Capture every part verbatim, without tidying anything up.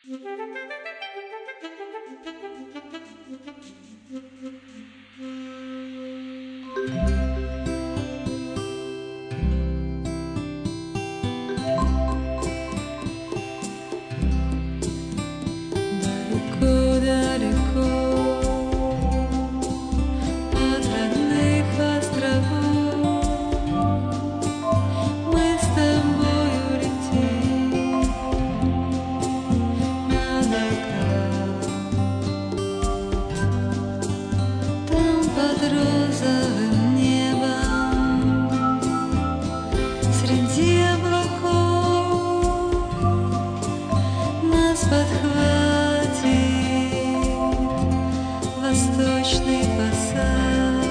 Восточный посад.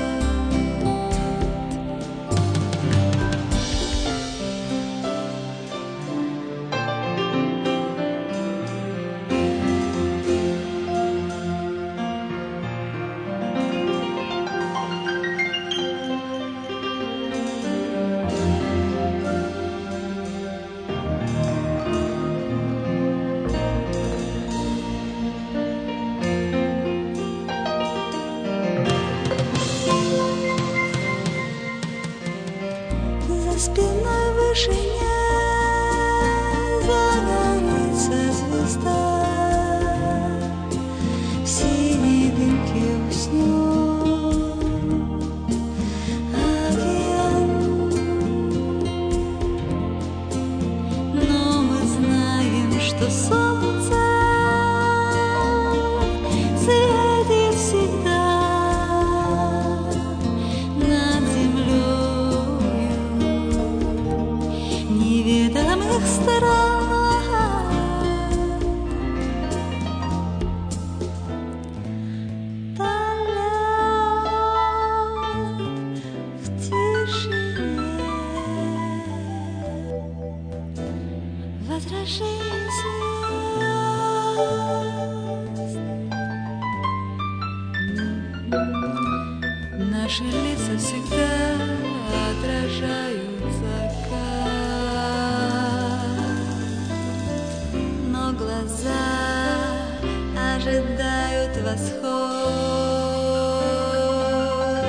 За спиной в вышине загорится звезда, в синей дымке уснет океан. Но мы знаем, что солнце светит всегда над землей неведомых стран. Полет в тишине, возражение звезд. Наши лица всегда отражают закат, но глаза ожидают восход.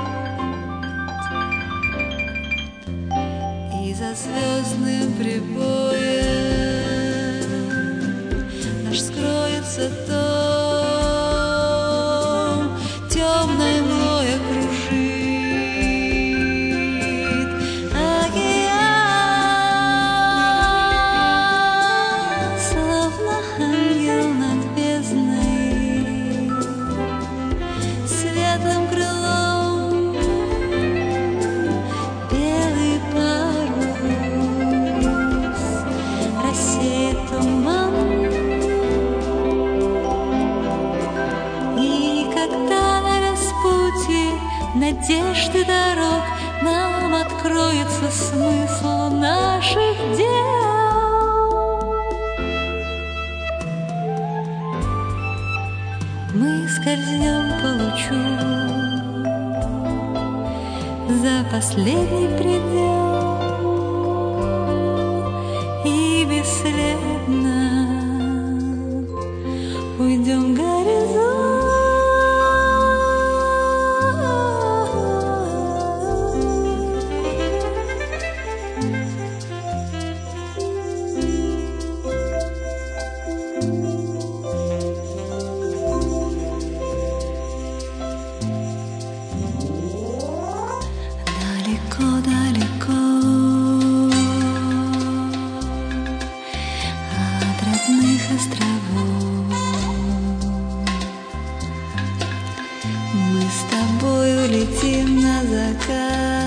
И за звездным прибоем наш скроется дом, темной мглой окружит океан, словно ангел над бездной, светлым крылом белый парус рассеет туман. И когда на распутье надежды дорог нам откроется смысл наших дел, мы скользнем по лучу за последний предел и бесследно уйдем к горизонту. Далеко-далеко от родных островов мы с тобою летим на закат.